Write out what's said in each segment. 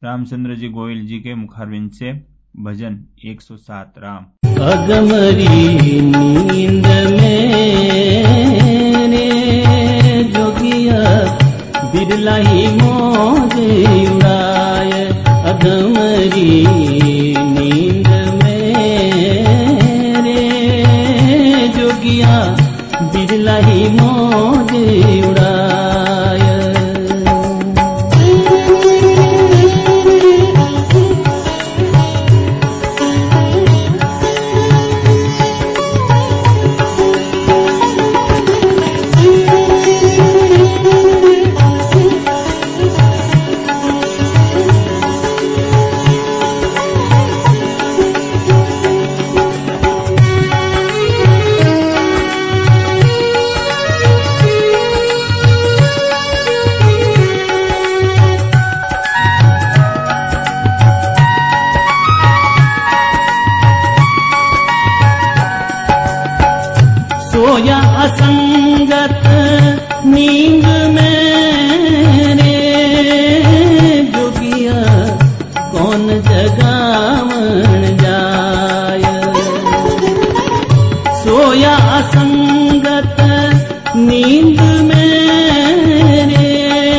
रामचंद्र जी गोयल जी के मुखारविंद से भजन 107 राम। अगमरी नींद मेरे जोगिया बिरला ही मौज उड़ाए। अगमरी नींद मेरे जोगिया बिरला ही मौज उड़ाए। सोया असंगत नींद मेरे जोगिया कौन जगावन जाय। सोया असंगत नींद मेरे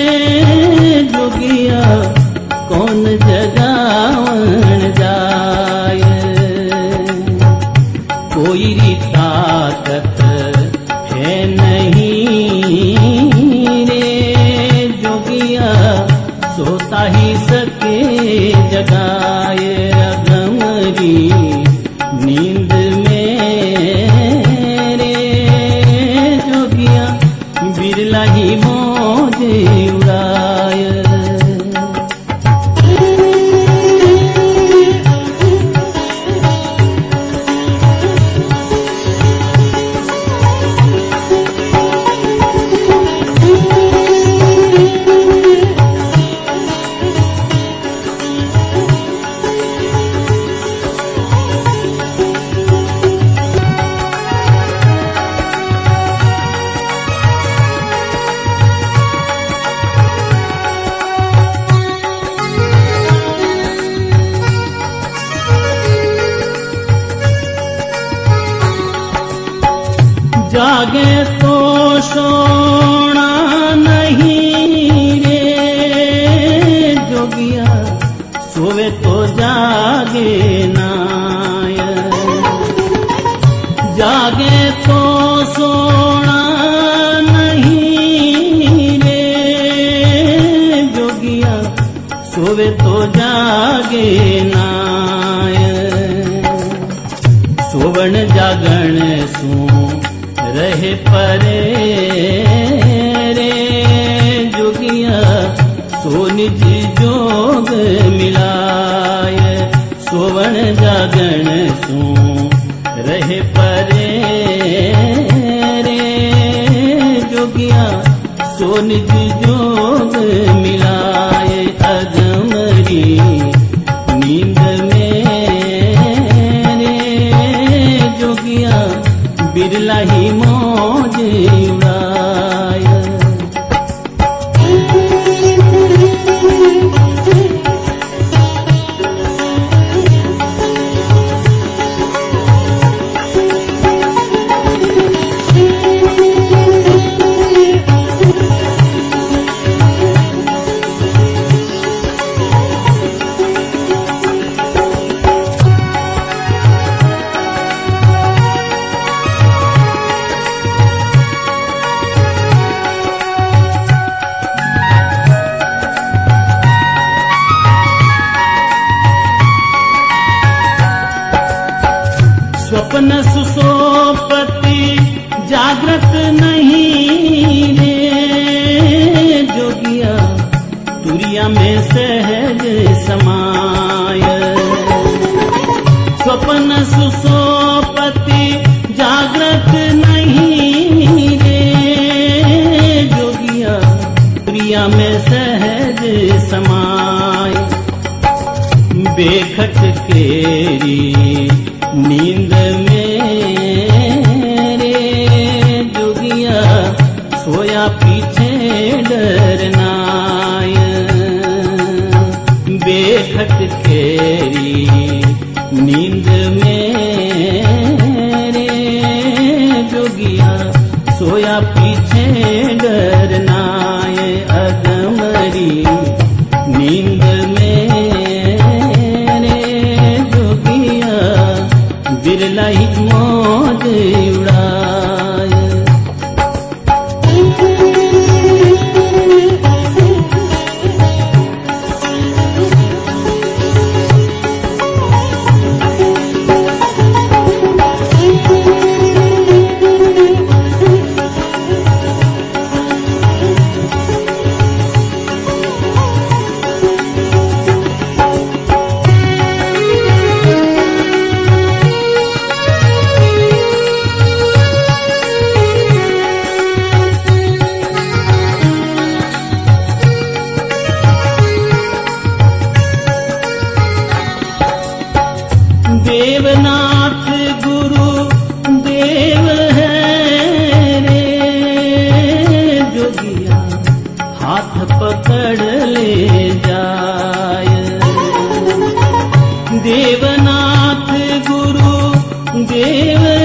जोगिया कौन जगावन जाय। कोई ताकत है नहीं रे जोगिया सोता ही सके जगाए। अगमरी नींद मेरे जोगिया बिरला ही मौज उड़ाए। जागे तो सोना नहीं रे जोगिया सोवे तो जागे नाय। जागे तो सोना नहीं रे जोगिया सोवे तो जागे नाय। सोवण जागण सू रहे परे रे जोगिया सो निज जोग मिलाय। सोवण जागण सू रहे परे रे जोगिया सो निज जोग मिलाय। अगमरी नींद मेरे जोगिया बिरला ही मौज उड़ाय। स्वप्न सुसोपति जागृत नहीं रे जोगिया तुरिया में सहज समाय। स्वप्न सुसोपति जागृत नहीं रे जोगिया तुरिया में सहज समाय। बेखट केरी नींद मेरे जोगिया सोया पीछे डरनाय। बेखट केरी नींद में रे जोगिया सोया पीछे डरना ये अदमरी नींद में रे जोगिया बिरला ही मौज उड़ाए। देवनाथ गुरु देव है रे जोगिया हाथ पकड़ ले जाय। देवनाथ गुरु देव